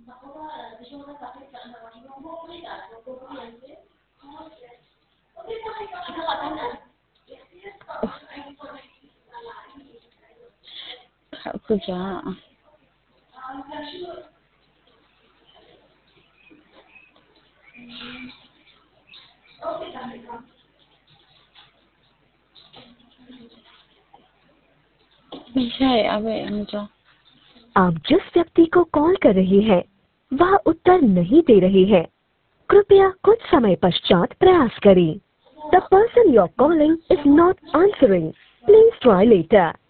Kuja. Mishay, abe, mucho. आप जिस व्यक्ति को कॉल कर रही हैं, वह उत्तर नहीं दे रही है। कृपया कुछ समय पश्चात प्रयास करें। The person you are calling is not answering. Please try letter.